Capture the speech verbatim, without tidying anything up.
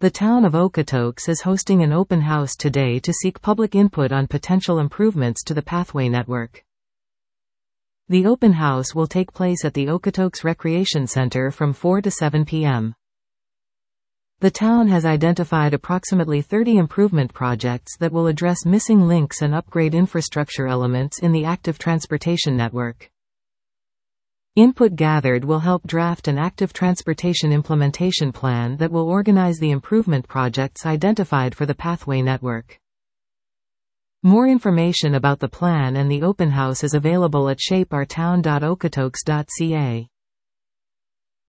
The town of Okotoks is hosting an open house today to seek public input on potential improvements to the pathway network. The open house will take place at the Okotoks Recreation Center from four to seven p m The town has identified approximately thirty improvement projects that will address missing links and upgrade infrastructure elements in the active transportation network. Input gathered will help draft an active transportation implementation plan that will organize the improvement projects identified for the pathway network. More information about the plan and the open house is available at shape our town dot okotoks dot c a.